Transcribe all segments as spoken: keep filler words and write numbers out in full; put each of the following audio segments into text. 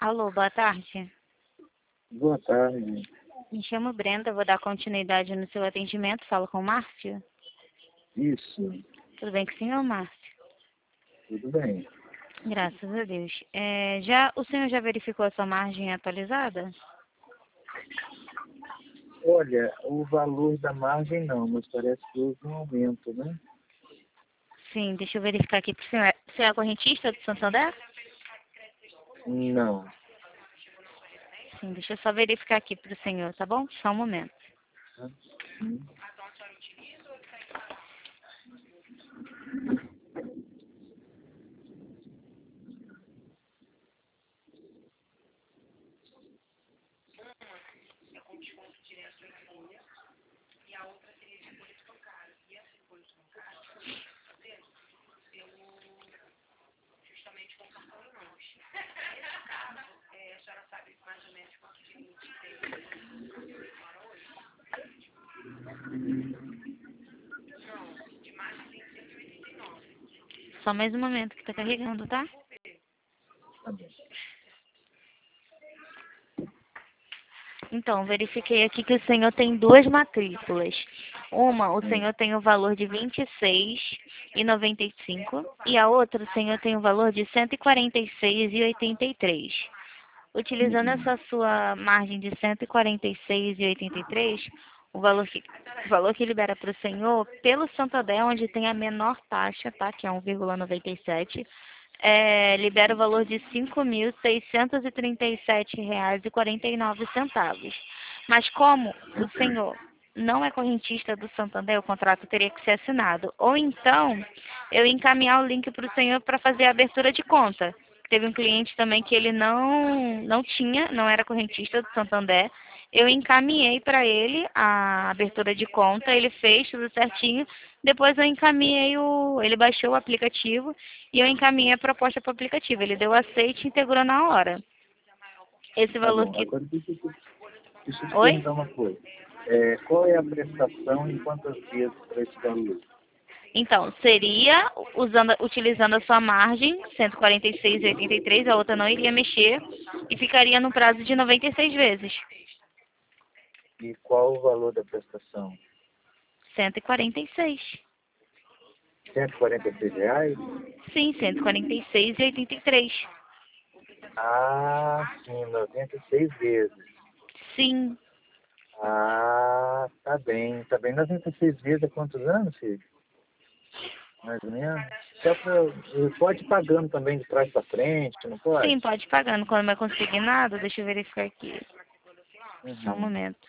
Alô, boa tarde. Boa tarde. Me chamo Brenda, vou dar continuidade no seu atendimento. Falo com o Márcio? Isso, Tudo bem com o senhor, Márcio? tudo bem. Graças a Deus. É, já, o senhor já verificou a sua margem atualizada? Olha, o valor da margem não, mas parece que houve um aumento, né? Sim, deixa eu verificar aqui para o senhor. Você é a correntista do Santander? Não. Sim, deixa eu só verificar aqui para o senhor, tá bom? Só um momento. Hum. Só mais um momento que tá carregando, tá? Tá bom. Então, verifiquei aqui que o senhor tem duas matrículas. Uma, o senhor tem o valor de vinte e seis reais e noventa e cinco centavos e a outra, o senhor tem o valor de cento e quarenta e seis reais e oitenta e três centavos. Utilizando Uhum. essa sua margem de cento e quarenta e seis reais e oitenta e três centavos, o valor que, o valor que libera para o senhor, pelo Santander, onde tem a menor taxa, tá? Que é um vírgula noventa e sete, é, libera o valor de cinco mil seiscentos e trinta e sete reais e quarenta e nove centavos. Mas como o senhor não é correntista do Santander, o contrato teria que ser assinado. Ou então, eu encaminhar o link para o senhor para fazer a abertura de conta. Teve um cliente também que ele não, não tinha, não era correntista do Santander. Eu encaminhei para ele a abertura de conta, ele fez tudo certinho. Depois eu encaminhei o, ele baixou o aplicativo e eu encaminhei a proposta para o aplicativo. Ele deu aceite e integrou na hora. Esse Tá valor bom. que... Agora deixa eu te, deixa eu te Oi? perguntar uma coisa. É, qual é a prestação e quantas vezes para esse valor? Então, seria usando, utilizando a sua margem, cento e quarenta e seis reais e oitenta e três centavos, a outra não iria mexer e ficaria no prazo de noventa e seis vezes. E qual o valor da prestação? cento e quarenta e seis. cento e quarenta e seis reais? Sim, cento e quarenta e seis reais e oitenta e três centavos. Ah, sim, noventa e seis vezes. Sim. Ah, tá bem. Tá bem. noventa e seis vezes há quantos anos, filho? Mais ou menos. Só pra, pode ir pagando também de trás para frente, não pode? Sim, pode ir pagando. Quando não é consignado, deixa eu verificar aqui. Só um Uhum. momento.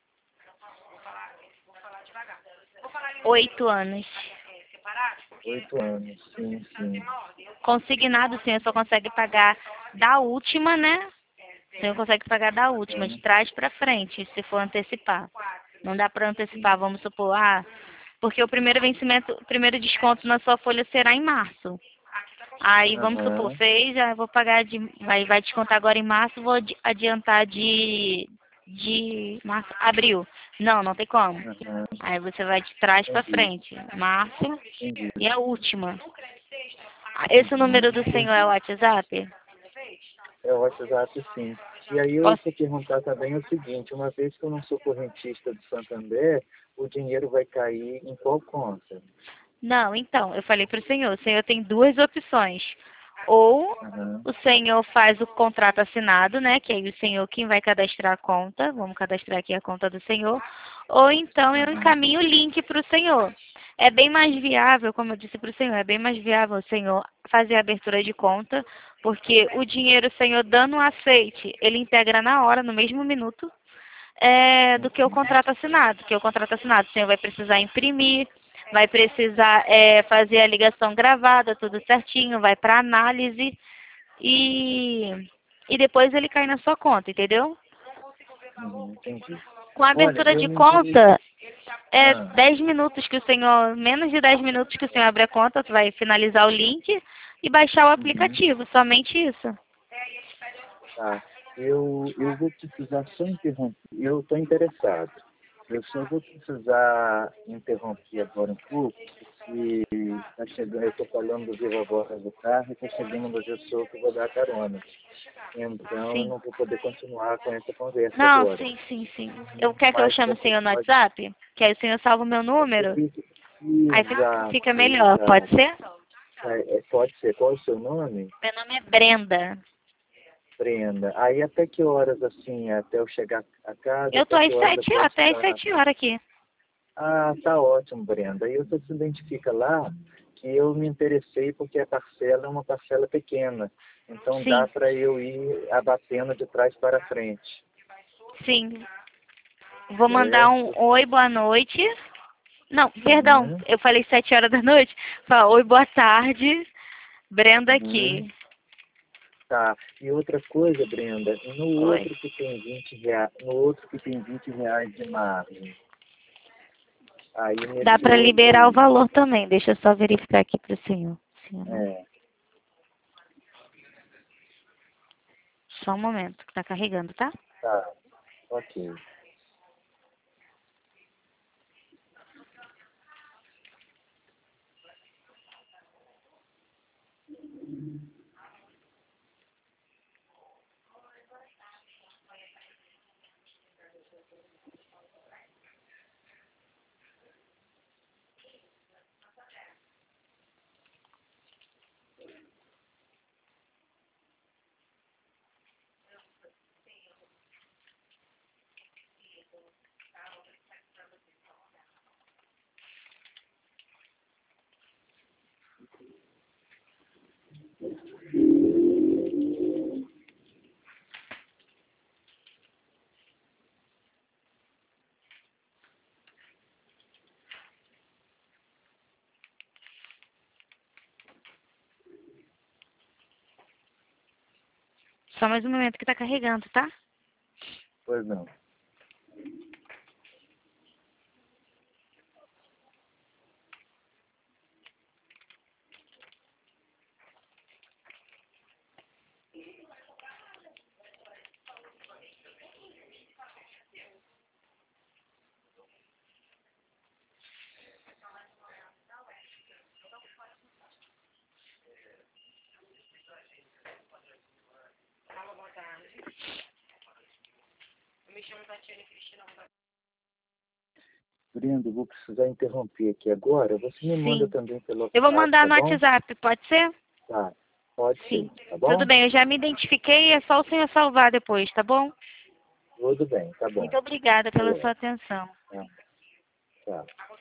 Oito anos. Oito anos, sim, sim. Consignado, o senhor só consegue pagar da última, né? O senhor consegue pagar da última, de Uhum. trás para frente, se for antecipar. Não dá para antecipar, vamos supor, ah, porque o primeiro vencimento, o primeiro desconto na sua folha será em março. Aí, vamos supor, Aham. fez, já vou pagar de, vai, vai descontar agora em março, vou adi- adiantar de, de março, abril. Não, não tem como. Aham. Aí você vai de trás para Entendi, frente, março entendi. e a última. Esse Uhum. número do senhor é o WhatsApp? É o WhatsApp, sim. E aí eu Posso... vou perguntar também o seguinte, uma vez que eu não sou correntista do Santander, o dinheiro vai cair em qual conta? Não, então, eu falei para o senhor, o senhor tem duas opções. Ou Aham. o senhor faz o contrato assinado, né? Que aí o senhor quem vai cadastrar a conta, vamos cadastrar aqui a conta do senhor. Ou então eu Aham. encaminho o link para o senhor. É bem mais viável, como eu disse para o senhor, é bem mais viável o senhor fazer a abertura de conta, porque o dinheiro o senhor dando um aceite, ele integra na hora, no mesmo minuto, é, do que o Uhum. contrato assinado. Que o contrato assinado o senhor vai precisar imprimir, vai precisar é, fazer a ligação gravada, tudo certinho, vai para análise e, e depois ele cai na sua conta, entendeu? Uhum. Entendi. Com a Olha, abertura eu de me interessei. conta, é Ah, dez minutos que o senhor, menos de dez minutos que o senhor abre a conta, você vai finalizar o link e baixar o uhum. aplicativo, somente isso. Tá. Eu, eu vou precisar só interromper. Eu estou interessado. Eu só vou precisar interromper agora um pouco, porque Tá chegando, eu estou falando do viva voz do carro e está chegando uma pessoa que eu vou dar carona. Então eu Sim. não vou poder continuar com essa conversa Não, agora. sim, sim, sim. Eu quer que eu Mas chame o você senhor no pode... WhatsApp? Que aí o senhor salva o meu número? Aí fica, Exato, fica melhor, exato. pode ser? É, é, pode ser. Qual é o seu nome? Meu nome é Brenda. Brenda. Aí até que horas, assim, até eu chegar a casa, Eu tô até às que horas eu sete, posso até às estar... sete horas aqui. Ah, tá ótimo, Brenda. Aí você se identifica lá que eu me interessei porque a parcela é uma parcela pequena. Então dá Sim, para eu ir abatendo de trás para frente. sim. Vou mandar um Certo? oi, boa noite. Não, perdão, Uhum, eu falei sete horas da noite. Fala, oi, boa tarde. Brenda uhum. aqui. Tá. E outra coisa, Brenda, no Oi. outro que tem vinte reais, no outro que tem vinte reais de margem, aí Dá nesse para outro liberar o aí, valor também. Deixa eu só verificar aqui para o senhor. Senhor. é, Só um momento, que tá carregando, tá? tá, ok. Só mais um momento que tá carregando, tá? Pois não. Brenda, eu vou precisar interromper aqui agora. Você me manda Sim. também pelo Eu vou WhatsApp, mandar tá no bom? WhatsApp, pode ser? Tá, pode ser, Sim. tá Tudo bom? bem, eu já me identifiquei, é só o senhor salvar depois, tá bom? Tudo bem, tá bom. Muito obrigada pela Falou. sua atenção. Tá, tchau.